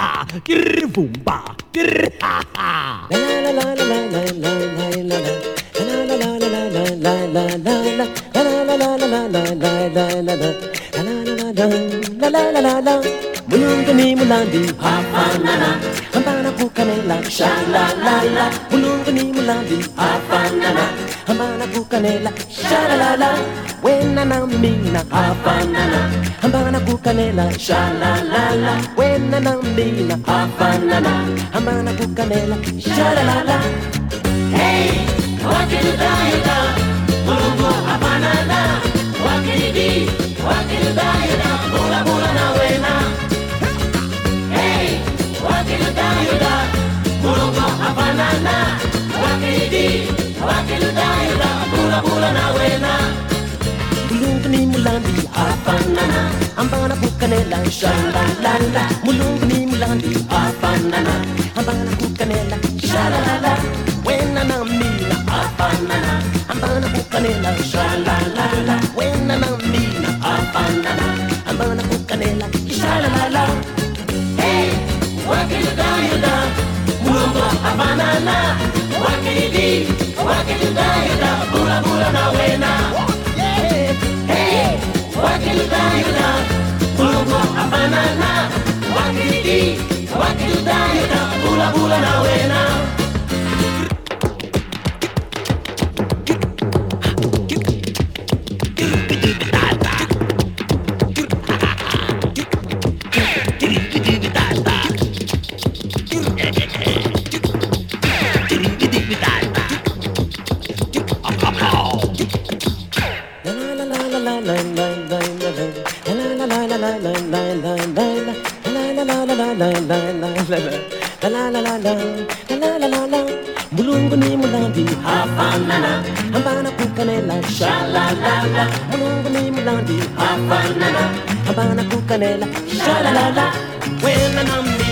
ha, grr boomba, grr ha ha. La la la la la la la la la. La la la la la la la la la la. La la la la la la la la la la. La la la la la. Mulungu ni mulandi hafanana, hambana kukanela sha la la la. Mulungu ni mulandi hafanana, hambana kukanela sha la la la. Wena na mina hafanana, hambana kukanela sha la la la. Wena na mina hafanana, hambana kukanela sha la la la. Hey, wakiludayuda, mulungu hafanana, wakilidi, wakiludayuda, mula mula na wena. Wakiludayuda, mulungu hafanana, wakilidi, wakiludayuda, mula mula na wena. Mulungu ni mulandi hafanana, hambana kukanela sha la la la. Mulungu ni mulandi hafanana, hambana kukanela sha la la la. Wena na mina hafanana, hambana kukanela sha la la la. Wena na mina hafanana, hambana kukanela sha la la la. Hey, wakiludayuda, mulungu hafanana, wakilidi, wakiludayuda, mula mula na wena. Hey, wakiludayuda, mulungu hafanana, wakilidi, wakiludayuda, mula mula na wena. Mulungu ni mulandi hafanana, hambana kukanela sha la la la. Mulungu ni mulandi hafanana, hambana kukanela sha la la la. Wena na mina